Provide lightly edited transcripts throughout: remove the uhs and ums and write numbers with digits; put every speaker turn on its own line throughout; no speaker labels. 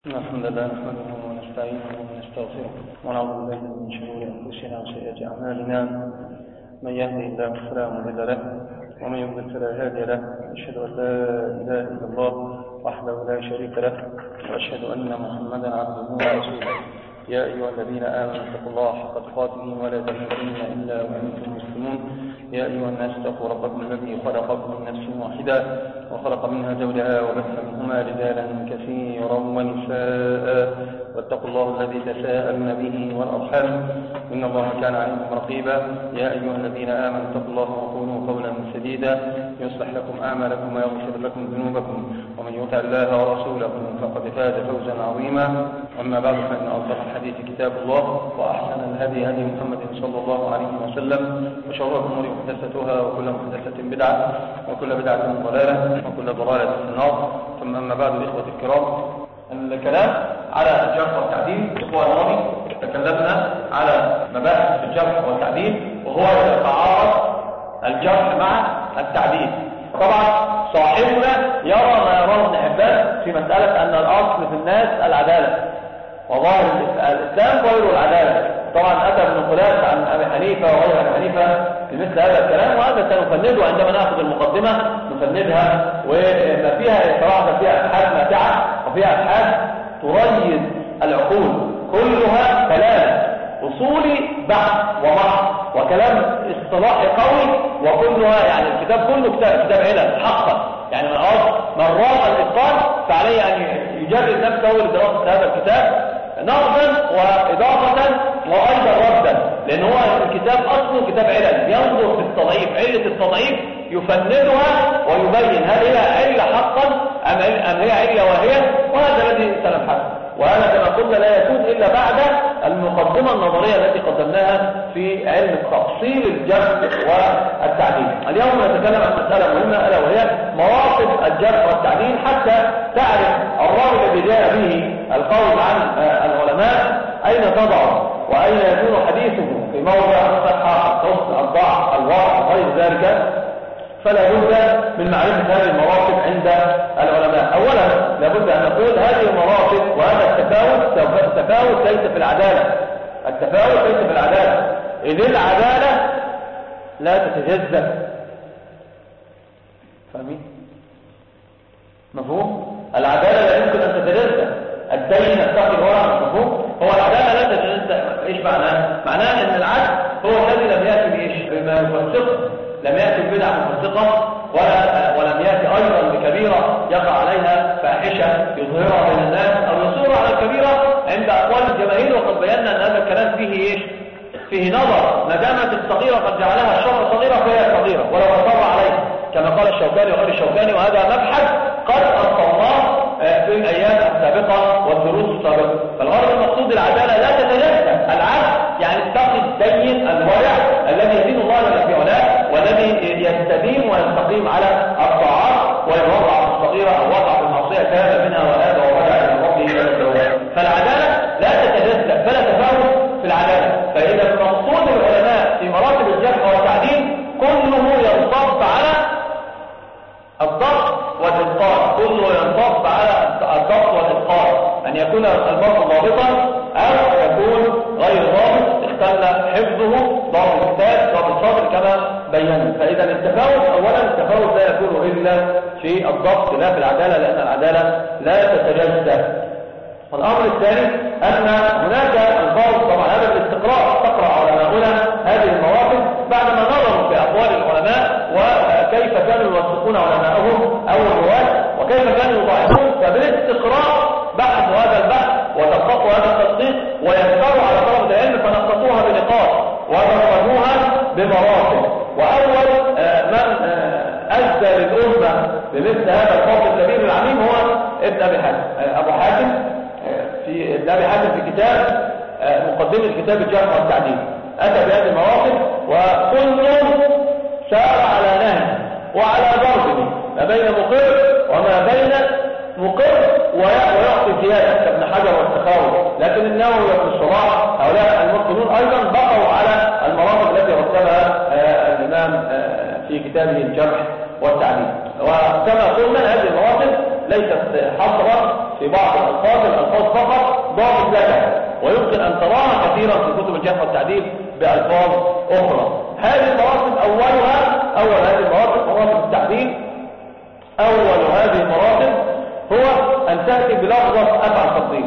الحمد لله نحمده ونستعينه ونستغفره ونعوذ بالله من شرور انفسنا وسيئات اعمالنا. من يهده الله فلا مضل له ومن يضلل فلا هادي له. اشهد ان لا اله الا الله وحده لا شريك له واشهد ان محمدا عبده ورسوله. يا ايها الذين امنوا اتقوا الله حق تقاته ولا تموتن الا وانتم مسلمون. يا ايها الناس اتقوا ربكم الذي خلقكم من نفس واحده وخلق منها زوجها وبث منهما رجالا كثيرا ونساء واتقوا الله الذي تساءلون به والارحام ان الله كان عليكم رقيبا. يا ايها الذين امنوا اتقوا الله وقولوا قولا سديدا يصلح لكم اعمالكم ويغفر لكم ذنوبكم ومن يطع الله ورسوله فقد فاز فوزا عظيما. اما بعد فان اصدق الحديث كتاب الله واحسن الهدي هدي محمد صلى الله عليه وسلم وشر الامور محدثاتها وكل محدثه بدعه وكل بدعه ضلاله وكل ضلاله في النار. ثم اما بعد الاخوه الكرام، الكلام على الجرح والتعديل. الاسبوع الماضي تكلمنا على مباحث في الجرح والتعديل وهو يتعارض الجرح مع التعديل. طبعا صاحبنا يرى ما يراه ابن حبان في مساله ان الاصل في الناس العداله وظاهر الاسلام غير العداله. طبعا اتى بنقولات عن ابي حنيفه وغير ابي حنيفه في مثل هذا الكلام، وهذا سنفنده عندما ناخذ المقدمه نفندها، وما فيها صراحه فيها ابحاث ماتعه وفيها ابحاث تريد العقول، كلها كلام اصولي بحث ومحض وكلام اصطلاحي قوي، وكلها يعني الكتاب كله كتاب علم حقا. يعني من رام الاتقان فعليه ان يجرد نفسه لدراسه هذا الكتاب نقدا واضافه وايضا ردا، لان هو الكتاب اصله كتاب علم ينظر في التضعيف، عله التضعيف يفندها ويبين هل هي عله حقا ام هي عله واهيه، وهذا الذي سنبحثه. وهذا كما قلنا لا يكون الا بعد المقدمه النظريه التي قدمناها في علم تفصيل الجرح والتعديل. اليوم نتكلم عن مساله مهمه الا وهي مراتب الجرح والتعديل، حتى تعرف الراوي الذي جاء به القول عن العلماء اين تضعه واين يكون حديثه في موضع الصحه، الحسن، الضعف، الوضع وغير ذلك. فلا بد من معرفه هذه المراتب عند العلماء. اولا لابد ان نقول هذه المراتب وهذا التفاوت ليس في العداله. التفاوت ليس في العداله، اذ العداله لا تتجزأ. فاهمين؟ مفهوم؟ العداله لا يمكن ان تتجزأ. الدين التقي الورع، مفهوم؟ هو العداله لا تتجزأ. ايش معناه؟ معناه ان العدل هو الذي لم ياتي بايش؟ بما يفسقه، لم يأتي ببدعة مفسقة ولم يأتي أيضا بكبيرة يقع عليها فاحشة يظهرها بين الناس أو يصور على الكبيرة عند أقوال الجماهير. وقد بينا أن هذا الكلام فيه إيش؟ فيه نظر. ما دامت الصغيرة قد جعلها الشر صغيرة فهي صغيرة ولو أصر عليها، كما قال الشوكاني وغير الشوكاني، وهذا مبحث قد أصلناه في الأيام السابقة والدروس السابقة. فالغرض المقصود العدالة لا تتجزأ. العدل يعني التقي الدين الورع الذي يدين الله جل في علاه والذي يستديم ويستقيم على الطاعات، وإن وقع في الصغيرة أو وقع في المعصية تاب منها وآب ورجع إلى ربه. فالعدالة لا تتجزأ، فلا تفاوت في العدالة. فإذا مقصود العلماء في مراتب الجرح والتعديل كله ينصب على الضبط والإتقان، كله ينصب على الضبط والإتقان، أن يكون المرء ضابطا أو يكون غير ضابط اختل حفظه، ضابط الكتاب ضابط الصدر كما بينا. فإذا التفاوت أولا التفاوت لا يكون إلا في الضبط لا في العدالة، لأن العدالة لا تتجزأ. والأمر الثاني أن هناك الفاظ، طبعا هذا الاستقراء تقرأ علماؤنا هذه المواقف بعدما نظروا في أقوال العلماء وكيف كانوا يوثقون علماءهم أو الرواة وكيف كانوا يضاعفون. فبالاستقراء بحثوا هذا البحث وتدققوا هذا التدقيق ويسروا على طلبة العلم فنقطوها بنقاط ودرجوها بمراتب. وأول من أدى للأمة بمثل هذا الفضل الكبير العميم هو ابن أبي حاتم، أبو حاتم في ابن أبي حاتم في كتاب مقدمة كتاب الجرح والتعديل أتى بهذه المواقف، وكل سار على نهج وعلى ضربه ما بين مقر وما بين مقر ويعطي زيادة كابن حجر والسخاوي. لكن النووي وابن الصلاح هؤلاء المتقنون أيضا بقوا على المراتب التي رتبها الإمام في كتابه الجرح والتعديل. وكما قلنا هذه المراتب ليست حصرا في بعض الألفاظ
ويمكن أن تراها كثيرا في كتب الجرح والتعديل بألفاظ أخرى. هذه المراتب أول هذه المراتب مراتب التعديل. أول هذه المراتب هو أن تأتي بلفظة أفعل تفضيل.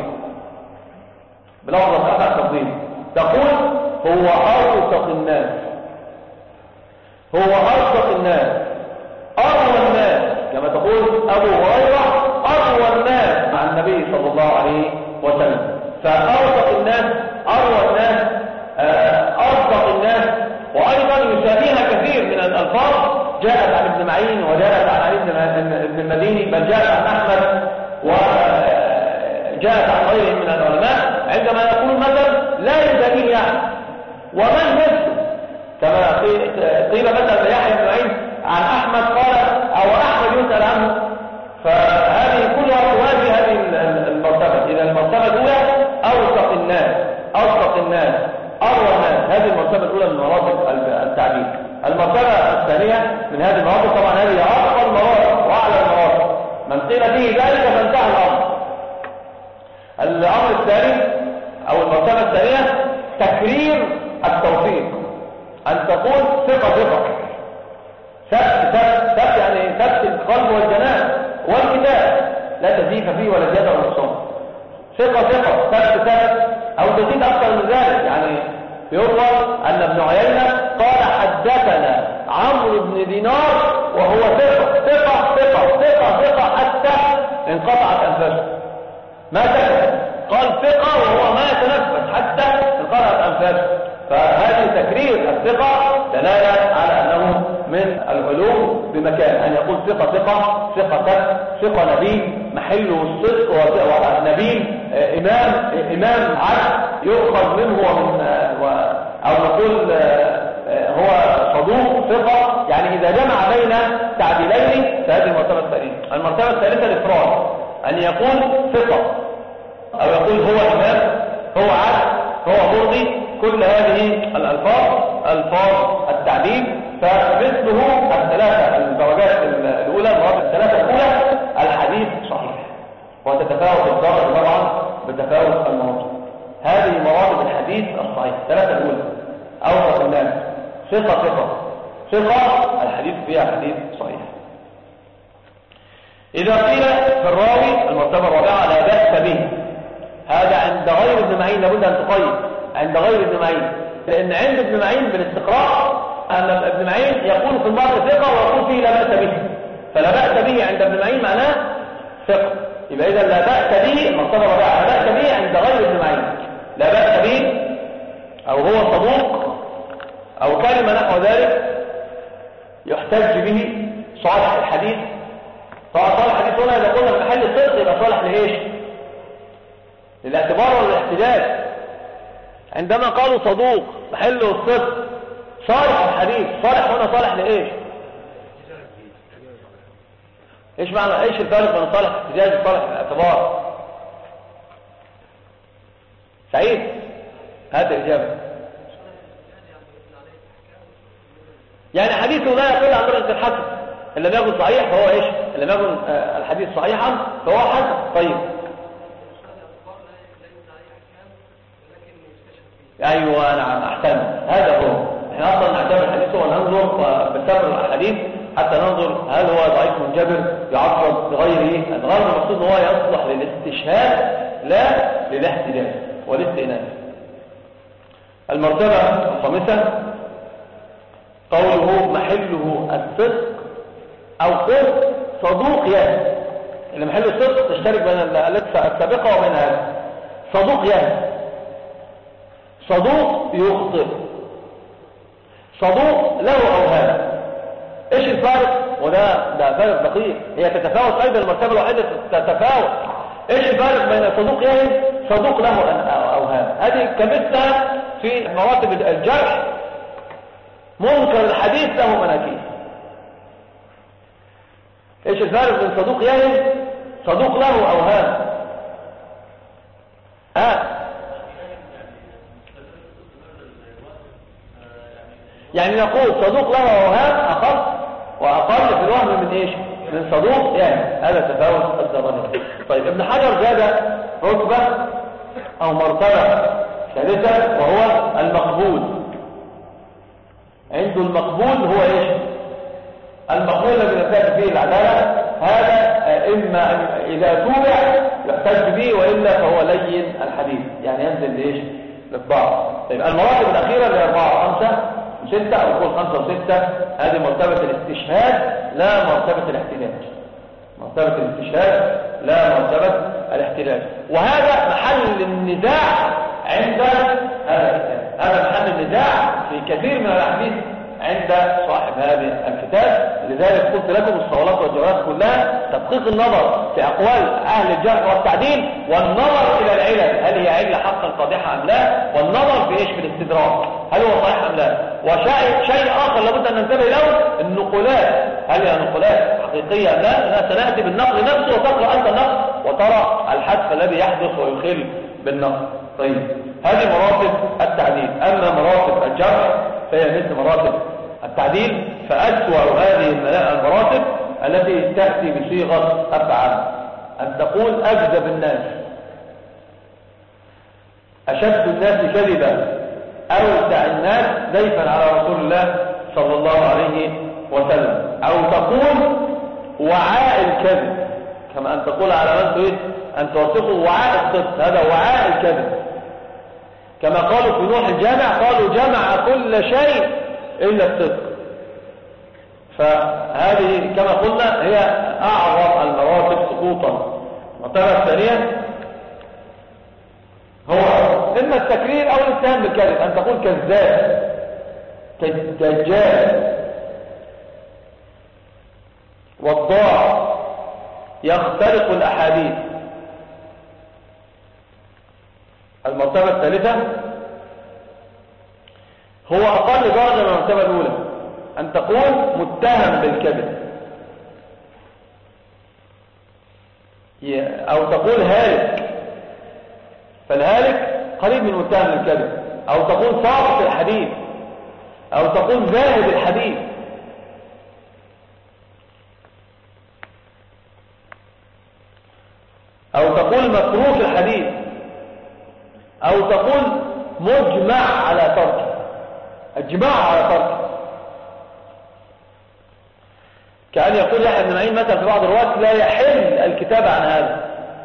بلفظة أفعل تفضيل تقول هو أوثق الناس، هو أوثق الناس، أروى الناس، كما تقول أبو هريرة أروى الناس مع النبي صلى الله عليه وسلم. فأوثق الناس، أروى الناس، أصدق الناس. وأيضا يسميها كثير من الألفاظ جاءت عن ابن معين وجاءت عن علي بن المديني، بل جاءت عن أحمد وجاءت عن غيره من العلماء عندما يقول مثلا لا يدانيه يعني ومن مثل، كما قيل مثلا يحيى بن معين عن أحمد قال أو أحمد يسأل عنه. فهذه كلها تواجه هذه المرتبة. إذا المرتبة الأولى أوثق الناس، أصدق الناس، أروى الناس، هذه المرتبة الأولى من مراتب التعديل. المرتبة الثانية من هذه المراتب، طبعا هذه أعظم المراتب وأعلى المراتب، من قيل فيه ذلك فانتهى الأمر. الأمر الثاني أو المرتبة الثانية تكرير التوثيق، أن تقول ثقة ثبت يعني ثبت القلب والجنان والكتاب لا تزيف فيه ولا زيادة ولا نقصان. ثقة ثبت أو تزيد أكثر من ذلك. يعني يروى أن ابن عيينة قال حدثنا عمرو بن دينار وهو ثقة حتى انقطعت أنفاسه، ما سكت، قال ثقة وهو ما يتنفس حتى انقطعت أنفاسه. فهذه تكرير الثقة دلالة على أنه من العلوم بمكان، أن يقول ثقة نبيل محله الصدق ونبيل إمام عدل يؤخذ منه أو نقول هو صدوق ثقة. يعني إذا جمع بين تعديلين فهذه المرتبة الثانية. المرتبة الثالثة الإفراد، أن يقول ثقة أو يقول هو إمام، هو عدل، هو مرضي. كل هذه الألفاظ ألفاظ التعديل. فمثله الثلاثة الدرجات الأولى، المراتب الثلاثة الأولى الحديث صحيح، وتتفاوت الدرجة طبعا بتفاوت المراتب. هذه مراتب الحديث الصحيح الثلاثة الأولى. أوثق الناس، ثقة الحديث فيها حديث صحيح. إذا قيل في الراوي المرتبة الرابعة لا بأس به، هذا عند غير ابن معين، لابد أن تقيد عند غير ابن معين، لأن عند ابن معين بالاستقراء أن ابن معين يقول في المرء ثقة ويقول فيه لا بأس به. فلا بأس به عند ابن معين معناه ثقة. يبقى إذا لا بأس به المرتبة الرابعة لا بأس به عند غير ابن معين، لا بأس به أو هو صدوق أو كلمة نحو ذلك يحتج به صالح الحديث. طبعا صالح الحديث هنا إذا قلنا في محل الصدق يبقى صالح لإيش؟ للاعتبار والاحتجاج. عندما قالوا صدوق محله الصدق صالح الحديث، صالح هنا صالح لإيش؟ إيش معنى إيش الفرق بين صالح الاحتجاج وصالح الاعتبار؟ سعيد هات الإجابة. يعني حديثه لا يقل عن درجة الحسن، إن لم يكن صحيح فهو إيش؟ إن لم يكن الحديث صحيحا فهو حسن. طيب أيوة نعم أحسن، هذا هو. احنا أصلا نعتبر الحديث وننظر بالتبر الحديث حتى ننظر هل هو ضعيف منجبر يعرض بغيره. الغرض المقصود هو يصلح للاستشهاد لا للاحتجاج والاستئناس. المرتبة الخامسة قوله محله الصدق أو قل صدوق يهد. اللي محل الصدق تشترك بين السابقة وبين هذا. صدوق يهد، صدوق يخطئ، صدوق له أوهام. ايش الفارق؟ وده فارق دقيق، هي تتفاوت ايضا المرتبه الواحده تتفاوت. ايش الفارق بين صدوق يهد صدوق له اوهام؟ هذه كمثلها في مراتب الجرح. منكر الحديث له مناكير. ايش الفارق بين صدوق يهد صدوق له اوهام؟ يعني نقول صدوق له اوهام اخف واقل في الوهم من ايش؟ من صدوق يعني. هذا تفاوت الدرجات. طيب ابن حجر زاد رتبه أو مرتبة ثالثة وهو المقبول. عنده المقبول هو إيش؟ المقبول الذي يحتج فيه العدالة، هذا إما إذا توبع يحتج به وإلا فهو لين الحديث، يعني ينزل لإيش؟ للضعف. طيب المراتب الأخيرة اللي هي 4 و5 و6 أو يقول 5 و6، هذه مرتبة الاستشهاد لا مرتبة الاحتجاج. مرتبة الاستشهاد لا مرتبة الاحتجاج، وهذا محل النزاع عند هذا الكتاب. هذا محل النزاع في كثير من الأحاديث عند صاحب هذا الكتاب. لذلك قلت لكم الصولات والجوارات كلها تدقيق النظر في أقوال أهل الجرح والتعديل، والنظر إلى العلل، هل هي علة حقا قادحة أم لا، والنظر في إيش؟ في الاستدراك، هل هو صحيح أم لا. وشيء آخر لابد أن ننتبه له، النقولات، هل هي نقولات حقيقية أم لا. سنأتي بالنقل نفسه وتقرأ أنت النقل وترى الحذف الذي يحدث ويخل بالنقل. طيب هذه مراتب التعديل. أما مراتب الجرح فهي مثل مراتب التعديل، فأسوأ هذه المراتب التي تأتي بصيغة أفعال، أن تقول أكذب الناس، أشد الناس كذبا، أوسع الناس ضيفا على رسول الله صلى الله عليه وسلم، أو تقول وعاء الكذب، كما أن تقول على من تريد أن توثقه وعاء الصدق، هذا وعاء الكذب. كما قالوا في نوح الجامع، قالوا جمع كل شيء إلا الصدق. فهذه كما قلنا هي أعظم المراتب سقوطا. المرتبة الثانية هو إما التكرير أو الاتهام بالكذب، أن تقول كذاب، دجال، وضاع، يخترق الأحاديث. المرتبة الثالثة هو أقل درجة من المرتبة الأولى، أن تقول متهم بالكذب، أو تقول هالك، فالهالك قريب من متهم بالكذب، أو تقول صاحب الحديث، أو تقول ذاهب الحديث. أو تقول متروك الحديث، أو تقول مجمع على تركه، اجماع على تركه. كأن يقول يحيى بن معين مثلا في بعض الروايات لا يحل الكتابة عن هذا،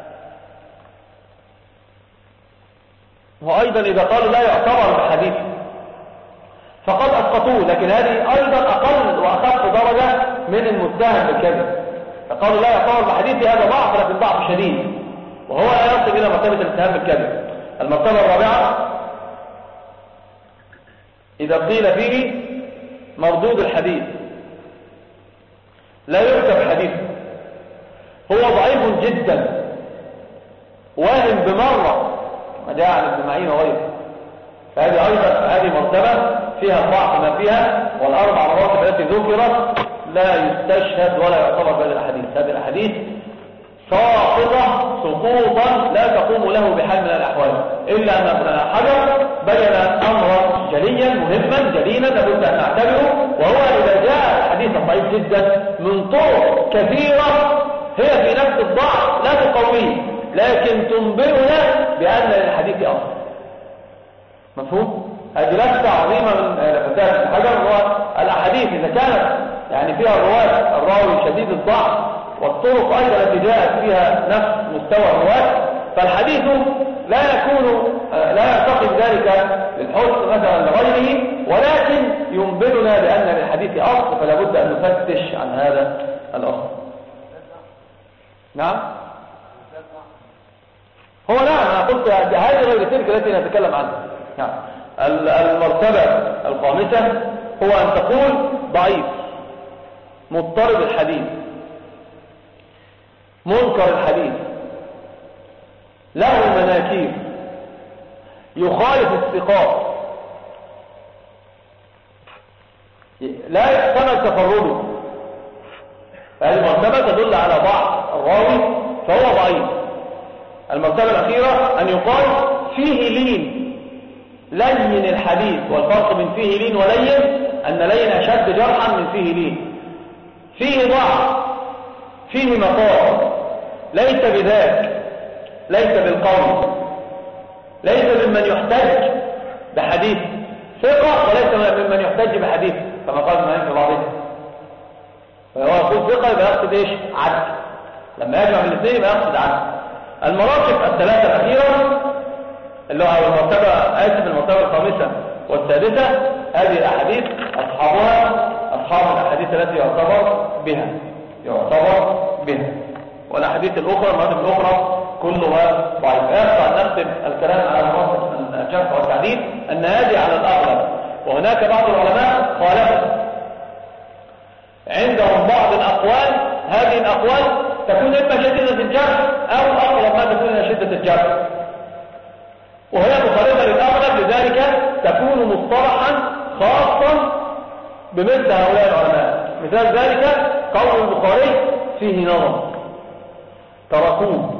وأيضا إذا قالوا لا يعتبر بحديث فقد أسقطوه، لكن هذه أيضا أقل وأخف درجة من المتهم بالكذب، فقالوا لا يعتبر بحديث، هذا ضعف لكن ضعف شديد، وهو لا يصل إلى مرتبة الاتهام بالكذب. المرتبة الرابعة إذا قيل فيه مردود الحديث، لا يكتب حديث، هو ضعيف جدا، واهم بمرة، ما جاء عن ابن معين وغيره. فهذه أيضا هذه مرتبة فيها ضعف ما فيها، والأربع مراتب التي ذكرت لا يستشهد ولا يعتبر بهذه الأحاديث. هذه الأحاديث ساقطة سقوطا لا تقوم له بحال من الأحوال، إلا أن ابن حجر بين أمرا جليا مهما جليلا لابد أن نعتبره، وهو إذا جاء الحديث ضعيف جدا من طرق كثيرة هي في نفس الضعف لا تقويه، لكن تنبئنا بأن الحديث أصل. مفهوم؟ هذه لفتة عظيمة من لفتات ابن حجر، هو الأحاديث إذا كانت يعني فيها الراوي شديد الضعف، والطرق أيضا التي جاءت فيها نفس مستوى الرواة، فالحديث لا يعتقد ذلك للحسن مثلا لغيره، ولكن ينبئنا بأن للحديث أصل، فلا بد أن نفتش عن هذا الأصل. نعم، هو نعم، أنا قلت هذه غير تلك التي نتكلم عنها. نعم. المرتبة الخامسة هو أن تقول ضعيف، مضطرب الحديث، منكر الحديث، له مناكير، يخالف الثقات، لا يحتمل تفرده. فهذه المرتبة تدل على ضعف الراوي فهو ضعيف. المرتبة الأخيرة أن يقال فيه لين الحديث، والفرق بين فيه لين ولين أن لين أشد جرحا من فيه لين. فيه ضعف، فيه مقال، ليس بذاك، ليس بالقول، ممن يحتج بحديث ثقة وليس ممن يحتج بحديث كما قال المعين في بعضهم. فهو يقول ثقة يبقى يقصد ايش؟ عدل. لما يجمع من الاثنين يبقى يقصد عدل. المراتب الثلاثة الأخيرة اللي هو المرتبة الخامسة والسادسة، هذه الأحاديث أصحاب الأحاديث التي يعتبر بها والأحاديث الأخرى المراتب الأخرى كلها ضعيف. يبقى أن نختم الكلام على مراتب الجرح والتعديل أن هذه على الأغلب، وهناك بعض العلماء خالفوا عندهم بعض الأقوال. هذه الأقوال تكون إما شديدة الجرح أو أقرب ما تكون إلى شدة الجرح، وهي مخالفة للأغلب، لذلك تكون مصطلحا خاصا بمثل هؤلاء العلماء. مثال ذلك قول البخاري فيه نظر، تركوه،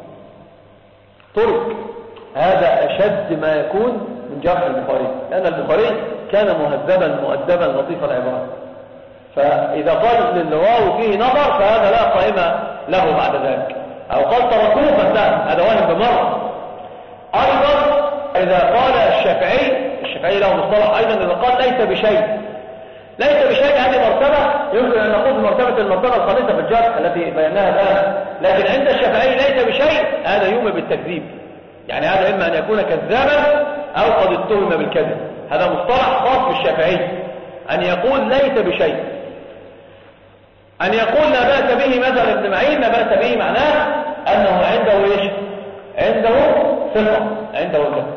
ترك، هذا أشد ما يكون من جرح البخاري، لأن البخاري كان مهذبا مؤدبا لطيف العبارة. فإذا قال للراوي فيه نظر فهذا لا قائمة له بعد ذلك، أو قال تركوه فانتهى، هذا واهم بمرة. أيضا إذا قال الشافعي له مصطلح أيضا، إذا قال ليس بشيء هذه مرتبة يمكن أن نقول المرتبة الخامسة في الجرح التي بيناها الآن، لكن عند الشافعي ليس بشيء هذا يومي بالتكذيب، يعني هذا إما أن يكون كذابا أو قد اتهم بالكذب. هذا مصطلح خاص بالشافعي، أن يقول ليس بشيء. أن يقول لا بأس به مثلا ابن معين لا بأس به معناه أنه عنده إيش؟ عنده ثقة، عنده ثقة.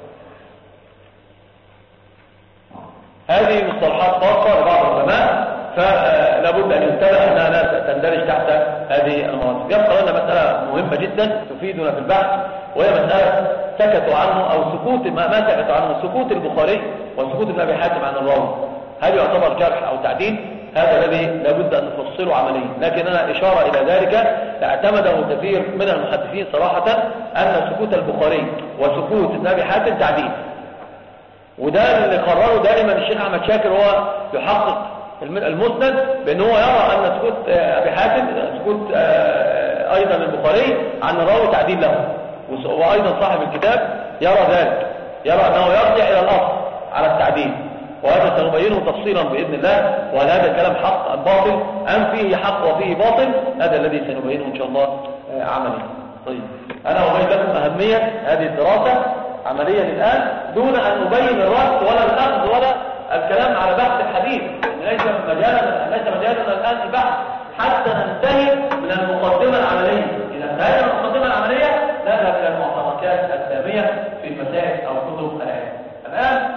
هذه مصطلحات خاصة لبعض العلماء، فلا بد أن ينتبه أنها لا تندرج تحت هذه المناطق. يبقى لنا مسألة مهمة جدا تفيدنا في البحث، وهي مسألة سكتوا عنه أو سكوت ما سكتوا عنه، سكوت البخاري وسكوت ابن أبي حاتم عن الراوي، هل يعتبر جرح أو تعديل؟ هذا الذي لابد أن نفصله عمليا، لكن أنا إشارة إلى ذلك اعتمده كثير من المحدثين صراحة أن سكوت البخاري وسكوت ابن أبي حاتم تعديل. وده اللي قرره دائما الشيخ أحمد شاكر، هو يحقق المسند بأنه هو يرى أن سكوت أبي حاتم سكوت أيضا البخاري عن الراوي تعديل له، وأيضا صاحب الكتاب يرى ذلك، يرى أنه يرجع إلى الأصل على التعديل، وهذا سنبينه تفصيلا بإذن الله. وهل هذا الكلام حق أم باطل أم فيه حق وفيه باطل، هذا الذي سنبينه إن شاء الله عمليا. طيب أنا أبين لكم أهمية هذه الدراسة عمليا الآن دون أن نبين الرأس ولا الأخذ ولا الكلام على بحث الحديث. ليس مجالنا الآن البحث حتى ننتهي من المقدمة العملية. إذا انتهينا من المقدمة العملية نذهب إلى المعتقدات السامية في المسائل أو كتب الآيات. الآن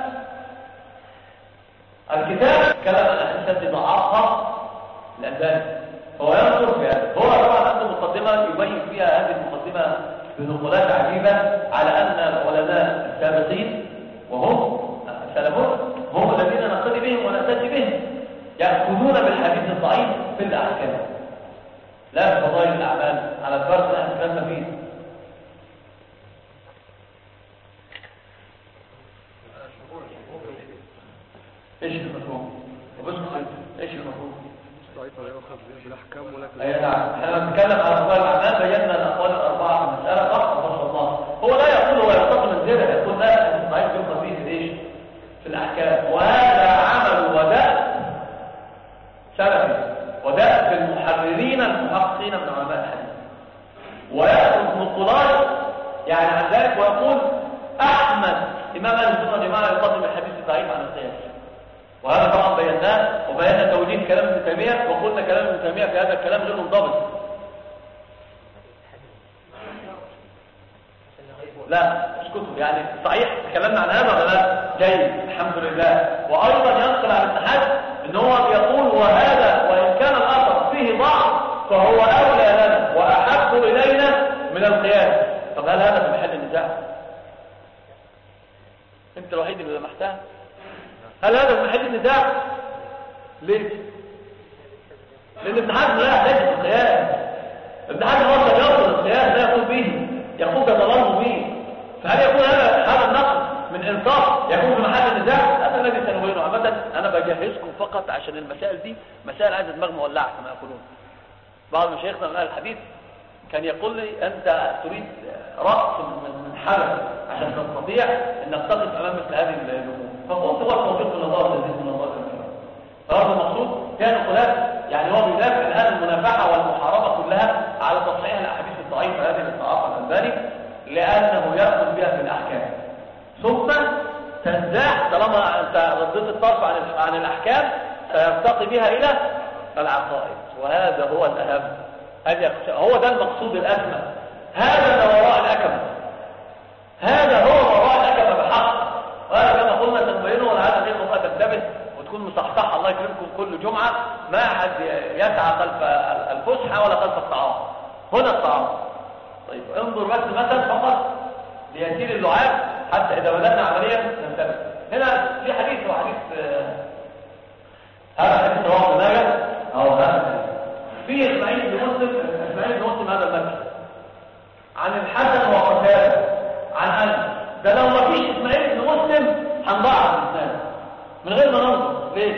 الكتاب كلام الأحاديث ضعفها الألباني، فهو ينظر في هذا. هو طبعا عنده مقدمة يبين فيها هذه المقدمة بنقولات عجيبة على أن العلماء السابقين وهم السلفون هم الذين نقتدي بهم ونأتي بهم يأخذون بالحديث الضعيف في الأحكام لا في فضائل الأعمال على الفرق اللي احنا اتكلمنا فيه. ايش المفهوم؟ ايش المفهوم؟ اي نعم، احنا بنتكلم على فضائل الاعمال، بينا الاقوال الاربعه في المساله صح وفصلناها. هو لا يقول هو يرتقي منزله، يقول لا الضعيف يبقى فيه ايش؟ في الاحكام. وهذا عمل وداء سلفي، وداء في المحررين المحققين من علماء الحديث، ويأخذ نقولات يعني عن ذلك ويقول احمد امام اهل السنه والجماعه يقدم الحديث الضعيف عن القياس. وهذا طبعا بيناه وبينا توجيه كلام ابن تيميه، وقلنا كلام ابن تيميه في هذا الكلام غير منضبط. لا اسكتوا، يعني صحيح تكلمنا عن هذا ولا لا؟ جيد الحمد لله. وايضا ينقل عن ابن حزم ان هو بيقول وهذا وان كان الاثر فيه ضعف فهو اولى لنا واحب الينا من القياس. طب هل هذا في محل النزاع؟ انت الوحيد اللي لمحتها. هل هذا في محل النزاع؟ ليه؟ لان ابن حزم لا يحتاج القياس. ابن حزم هو الذي يرفض القياس، لا يقول به، يقول يتظلم به. فهل يكون هذا النقد من انصاف يكون في محل النزاع؟ هذا الذي سنبينه. عامه انا بجهزكم فقط عشان المسائل دي مسائل عايزه دماغ مولعه كما يقولون. بعض مشايخنا من اهل الحديث كان يقول لي انت تريد راس من حجر عشان تستطيع انك تقف امام مثل هذه الامور. فقلت هو التوفيق من الله والذي من الله الكرام. فهذا المقصود كان خلاف، يعني هو بيدافع عن هذه المنافحه والمحاربه كلها على تصحيح الاحاديث الضعيفه هذه الاستعاقه الالباني، لانه ياخذ بها في الاحكام ثم تنزاح. طالما انت رديت الطرف عن الاحكام سيرتقي بها الى العقائد، وهذا هو الاهم. هو ده المقصود الاسمى. هذا ما وراء الأكمة، هذا هو ما وراء الأكمة بحق. وهذا كما قلنا تنبينه، ولهذا الإخوة بقى تنتبه وتكون مصحصحة الله يكرمكم كل جمعة، ما أحد يسعى خلف الفسحة ولا خلف الطعام. هنا الطعام. طيب انظر بس مثلا فقط ليسير اللعاب حتى إذا بدأنا عمليا ننتبه. هنا في حديث، هو حديث هذا حديث رواه ابن ماجه أو هذا في إسماعيل بن مسلم هذا المكي عن الحسن وقتاده عن أنس. ده لو ما فيش إسماعيل بن مسلم هنضعف الإسلام من غير ما ننظر. ليش؟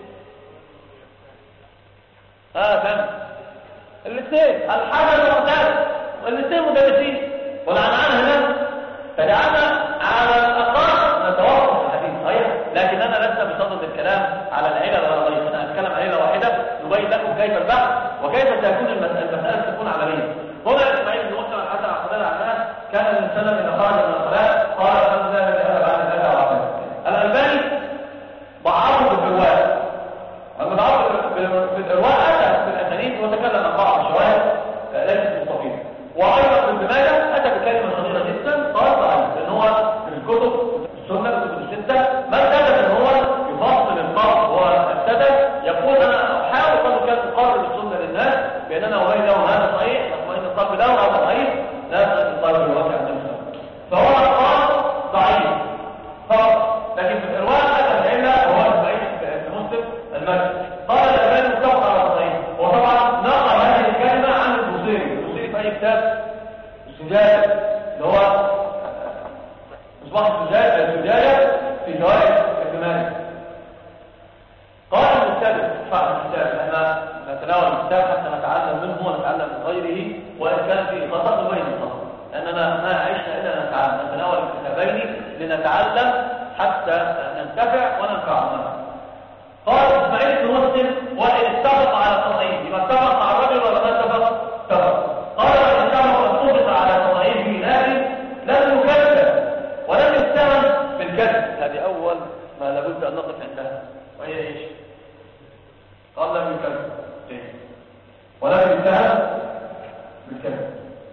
فهم الاثنين الحسن وقتاده، الاثنين مدرسين والعنعان هنا، فجعلنا على الأقل نتوقف في الحديث صحيح، لكننا لسنا بصدد الكلام على العلل ولا غيرها. أنا أتكلم عن علة واحدة نبين لكم كيف البحث وكيف تكون المسألة تكون عملية. هنا إسماعيل بن مسلم الحسن عقدنا عنها كان الإنسان إذا خرج من الصلاة قال الحمد لله الذي أذهب عن الأذى وعافانا. الألباني ضعفه بالرواية، أما ضعفه بالرواية أتى بالأسانيد وتكلم عن بعض الشواهد ليست مستقيمة. وأيضا ابن ماجه أتى بكلمة صغيرة جدا قال ضعيف، لأن هو في الكتب السنة الكتب الستة ما ابتدى أن هو يفصل الفرق. هو ابتدى يقول أنا أحاول أن أقرر السنة للناس بأننا أبين لهم هذا صحيح القلب له أو ضعيف لا القلب الواقع نفسه، فهو قال ضعيف فقط. لكن في الرواية أتى العلة وهو ضعيف في مسلم المسجد قال الألباني متفق على ضعيف. وطبعا نقل هذه الكلمة عن البوصيري في أي كتاب الزجاجة اللي هو مصباح الزجاجة في زوائد ابن مالك. قال المكتب صاحب الكتاب احنا نتناول الكتاب حتى نتعلم منه ونتعلم من غيره، وان كان في خطأ نبين الخطأ، لاننا ما عشنا الا نتناول الكتابين لنتعلم حتى ننتفع وننفع معا. قال اسماعيل بن مسلم وان اتفق على التصحيح، يبقى اتفق مع الرجل ولا ما اتفق؟ اتفق. قال وان اتفق على تصحيحه لكن لم يكذب ولم يتهم بالكذب. هذه اول ما لابد ان نقف عندها، وهي ايش؟ قال لم يكذب ولم يتهم بالكذب.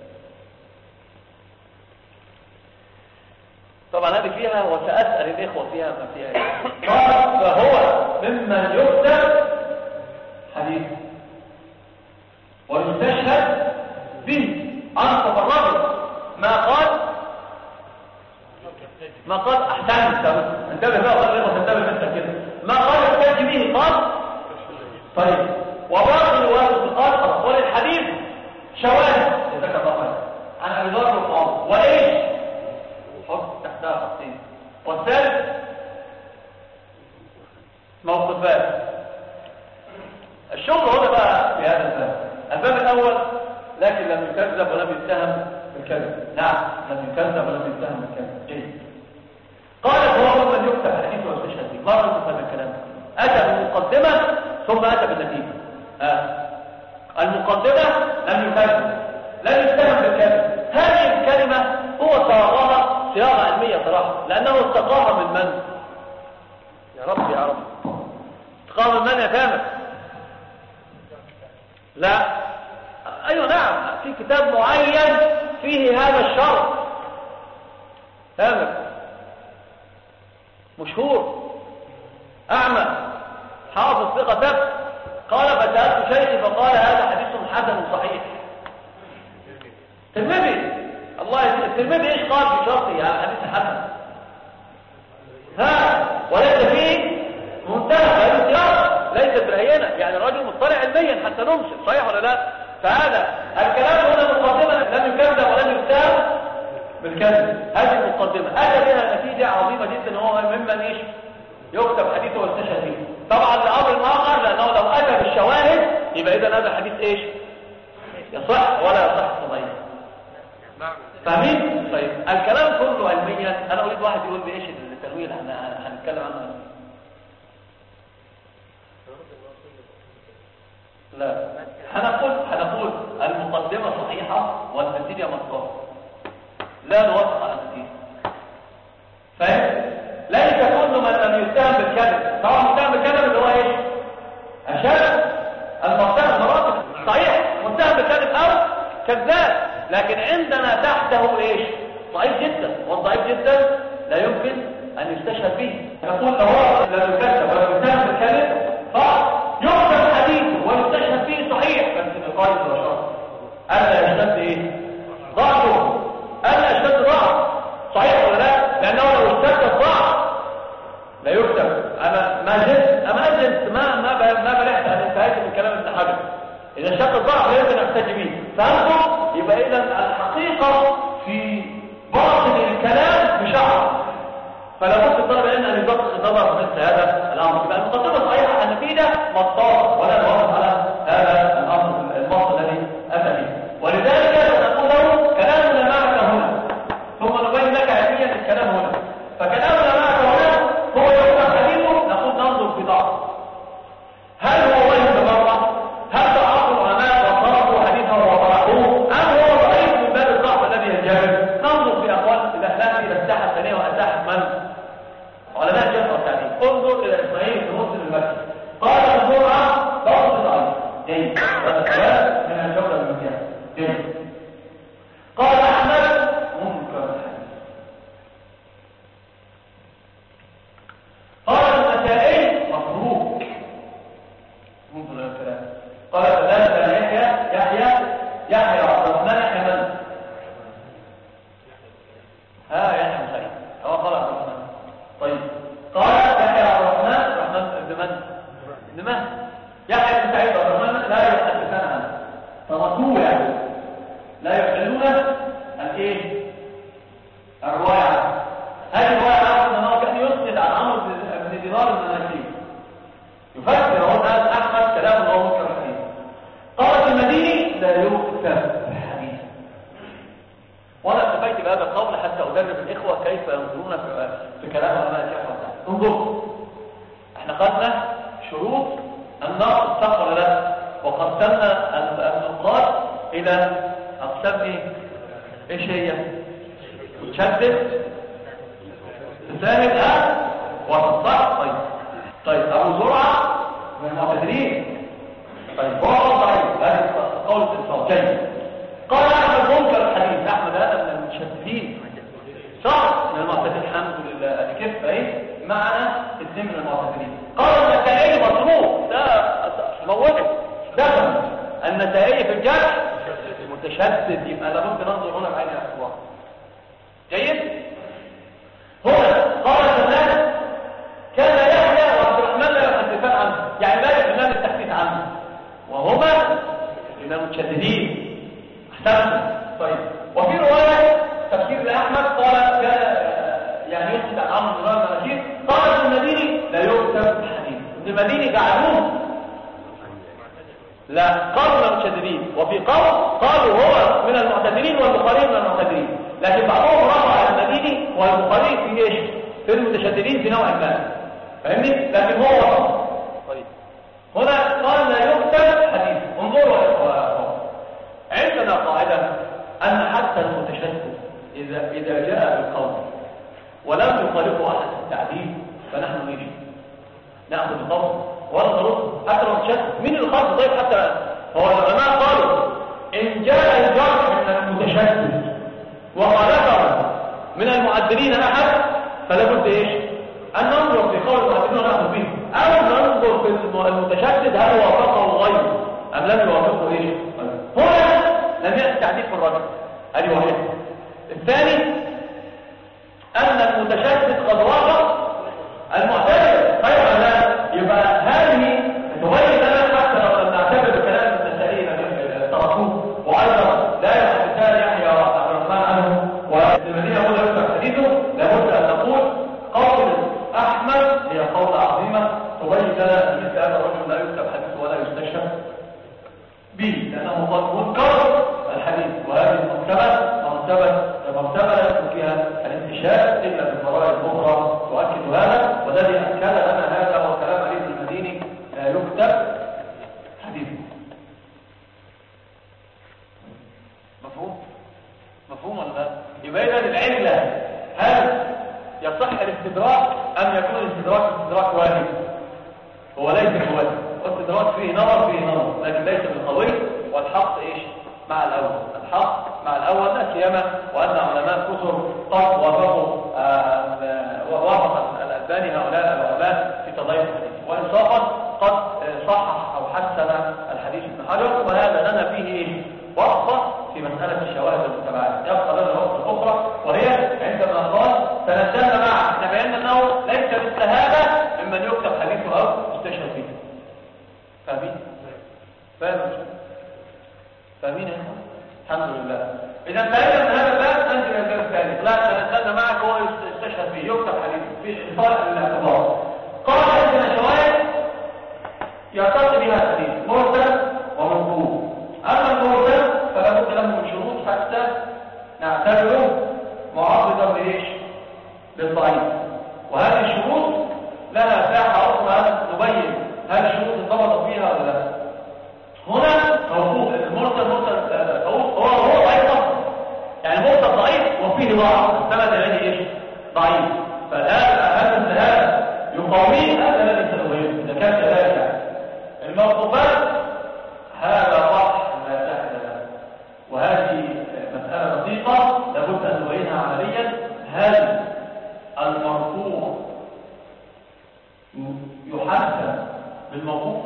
طبعا هذه فيها وسأسأل الإخوة فيها ما فيها. قال فهو ممن يكتب حديث ويستشهد به. أنصف الرجل ما قال أحسن انتبه بقى قال الإخوة تنتبه مثل كده ما قال يحتج به قال طيب وباقي الوارد قال وللحديث شواهد ذكر الله عن أبي ذر وقال وإيش حط تحتها خطين. والثالث موقفات. الشغل هنا بقى في هذا الباب الأول لكن لم يكذب ولم يتهم بالكذب. نعم لم يكذب ولم يتهم بالكذب. جيد. قال هو من يكتب حديث واستشهد به. مرة نفهم الكلام أتى بالمقدمة ثم أتى بالنتيجة. المقدمة لم يكذب لم يتهم بالكذب. هذه الكلمة هو صاغها صياغة علمية صراحة، لأنه استقام من من؟ يا رب يا رب استقام من من يا فامر؟ لا أيوة نعم في كتاب معين فيه هذا الشرط فامر مشهور أعمى حافظ ثقة ثبت. قال فسألت شيخي فقال هذا حديث حسن صحيح. الترمذي الله الترمذي ايش قال في شرطه يا حديث حسن؟ وليس فيه منتهى هذه السياق ليست بالعينة، يعني الرجل مطلع علميا حتى نمسك صحيح ولا لا؟ فهذا الكلام هنا مقدمة لم يكذب ولم يتهم بالكذب. هذه المقدمة أتى بها نتيجة عظيمة جدا هو ممن ايش؟ يكتب حديثه واستشهد فيه. طبعا لأمر آخر لأنه لو أتى بالشواهد يبقى إذا هذا الحديث ايش؟ يصح ولا يصح صحيح. فاهمين؟ طيب الكلام كله نقوله علميا. انا اريد واحد يقول لي ايش التنوير هنتكلم عنه. لا، هنقول المقدمة صحيحة والنتيجة مصدر، لا نوافق على النتيجة. فاهم؟ ليس كل من لم يتهم بالكذب، طبعا متهم بالكذب اللي هو ايش؟ اشد المتهم مراتب صحيح، متهم بالكذب او كذاب، لكن عندنا تحته ايش؟ ضعيف جدا، والضعيف جدا لا يمكن ان يستشهد به. نقول لو هو لم يكذب ولم يتهم بالكذب فيحكم حديثه ويستشهد به صحيح، بس بقاعده وشرط الا يشتد ايه؟ ضعفه، الا يشتد ضعف. صحيح ولا لا؟ لانه لو اشتد الضعف لا يكتب. انا ما بلحت ان انتهيت من كلام ابن حجر. اذا اشتد الضعف لا يمكن ان احتج به. فانتم يبقى اذا الحقيقه في باطن الكلام بشعر، فلا بد الطالب العلم ان يدقق النظر في مثل هذا الامر. يبقى المقدمه صحيحه، النتيجه مطاطه، ولا نوافق على هذا الامر المصل الذي اتى به. ولذلك نقول له كلامنا معك هنا، ثم نبين لك علميا الكلام هنا. فكلامنا معك هنا هو يفتح حديثه، نقول ننظر في ضعف، هل هو ضعيف بمره؟ هل ضعف العلماء وصرفوا حديثه وطرحوه، ام هو ضعيف من باب الضعف الذي ينجبر؟ ننظر في اقوال الاهلاك الى الساحه الثانيه واساحه من؟ علماء الجرح والتعديل. انظر الى اسماعيل في مسلم المكي قال الجرعه ضغط ضعيف جيد، والكلام من الجوله المكيه جيد. قال احمد منكر الحديث. قال النسائي متروك. انظر الى الكلام. قال فذلك يحيى عبد الرحمن يحيى من؟ يحيى بن سعيد. هو قال عبد الرحمن. طيب قال يحيى عبد الرحمن بن من؟ بن مهدي. يحيى بن سعيد عبد الرحمن لا يحدثان عنه، تركوه يعني لا يحلون الايه؟ الروايه عنه. هذه الروايه عنه انه كان يسند عن عمرو بن دينار المناسي، يفسر هنا احمد كلام الله منكر الحديث. قال في المديني لا يكتب الحديث. وانا اكتفيت بهذا القول حتى ادرب الاخوه كيف ينظرون في كلام علماء الجرح والتعديل. انظروا، احنا خدنا شروط النقد صح ولا لا؟ وقسمنا النقاط الى اقسام ايش هي؟ متشدد، تساهل، وتصح. طيب ابو زرعه من المعتدلين. طيب هو ضعيف، هذا قول الانصاف جيد. قال احمد منكر الحديث. احمد هذا من المتشددين صح، من المعتدلين الحمد لله. الكفه ايه معنا اثنين من المعتدلين. قال النسائي مطروح، ده موجه دخل النسائي في الجرح متشدد، يبقى لابد ننظر هنا بعين الاعتبار. جيد. هنا قال كمان كان يحيى وعبد الرحمن لا يحدثان عنه، يعني لا يحملان التحديث عنه، وهما من المتشددين. احسنتم. طيب وفي روايه تفسير لاحمد قال كان يعني يسند عن عمرو بن دينار المناسي. قال ابن المديني لا يكتب الحديث. ابن المديني جعلوه لا قالوا المتشددين، وفي قالوا هو من المعتدلين والبخاري من المعتدلين، لكن بعضهم رفع على المديني والبخاري في ايش؟ في المتشددين في نوع ما، فاهمني؟ لكن هو وصف. طيب هنا قال لا يكتب حديث. انظروا يا اخوان، عندنا قاعده ان حتى المتشدد اذا جاء بالقول ولم يخالفه احد في التعديل فنحن نيجي ناخذ القول ولا نرد حتى لو تشدد. مين الخاص؟ طيب حتى هو العلماء قالوا ان جاء الجرح من المتشدد وخالفه من المعدلين احد فلا بد ايش؟ ان ننظر في قول المعدلين وناخذ به، او ننظر في المتشدد هل وافقه غيره ام لم يوافقه ايش؟ هنا لم يأتي تعديل في الرجل، هذه واحده. الثاني ان المتشدد قد وافق المعتدل، طيب لا يبقى هذه تبين لنا حتى لو نعتبر بكلام النسائي تركوه وايضا لا يحدثان يحيى عبد الرحمن عنه وابن المديني يقول يكتب حديثه، لابد ان نقول قول احمد هي قول عظيمه تبين لنا ان مثل هذا الرجل لا يكتب حديثه ولا يستشهد به لانه قد منكر الحديث، وهذه مرتبه لا يمكن فيها الانتشار. الشاذ إلا بالفرائض الأخرى تؤكد هذا، والذي أكد لنا هذا هو كلام علي بن المديني لا يكتب حديثه. مفهوم ولا لا؟ يبقى إذا العلة هل يصح الاستدراك أم يكون الاستدراك استدراك واحد؟ هو ليس واحد، والاستدراك فيه نظر لكن ليس بالقوي، والحق ايش مع الاول؟ الحق مع الاول، لا سيما وان علماء كثر قد وافق الالباني هؤلاء العلماء في تضعيف الحديث، وانصافا قد صحح او حسن الحديث ابن حجر، وهذا لنا فيه ايش؟ وقفه في مساله الشواهد والمتابعات. يبقى لنا وقفه اخرى وهي عندما قال سنتنا معه، احنا بينا انه ليس مثل هذا ممن يكتب حديثه او يستشهد به. فاهمين الحمد لله. اذا انتهينا من هذا الباب ننزل الى الباب الثالث. لا سنتنا معك هو يستشهد به، يكتب حديثه في اطار الاعتبار. قال عندنا شواهد يرتقي بها الحديث مرسل وموقوف. اما المرسل فلا بد له من شروط حتى نعتبره معارضا لايش؟ للضعيف. وهذه الشروط لها ساحه اخرى نبين هل الشروط انضبطت فيها ولا لا. هنا موقوف المرسل هو ضعيف اصلا، يعني مرسل ضعيف وفيه ضعف، السند الذي ايش؟ ضعيف. فالان هذا الذهاب يقويه، هذا الذي سنبينه اذا كان كذلك. يعني الموقوفات هذا ضعف لا سهل له، وهذه مساله دقيقه لابد ان نبينها عمليا. هل المرفوع يحسن بالموقوف؟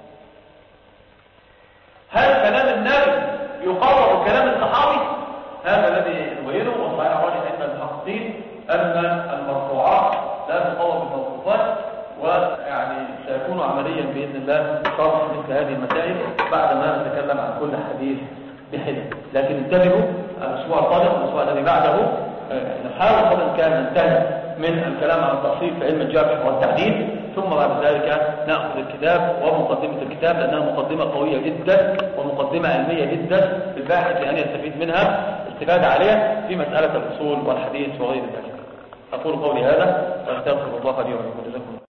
هل كلام النبي يقرر كلام الصحابي؟ هذا الذي نبينه، والصحيح الراجح عند المحققين ان المرفوعات لا تقرر بالموقوفات، ويعني سيكون عمليا باذن الله شرح مثل هذه المسائل بعد ما نتكلم عن كل حديث بحده. لكن انتبهوا الاسبوع القادم والاسبوع الذي بعده نحاول قدر الامكان ننتهي من الكلام عن التفصيل في علم الجرح والتعديل، ثم بعد ذلك نأخذ الكتاب ومقدمة الكتاب، لأنها مقدمة قوية جدا ومقدمة علمية جدا للباحث لأن يستفيد منها استفادة عليها في مسألة الأصول والحديث وغير ذلك. أقول قولي هذا وأستغفر الله لي ولكم. جزاكم الله.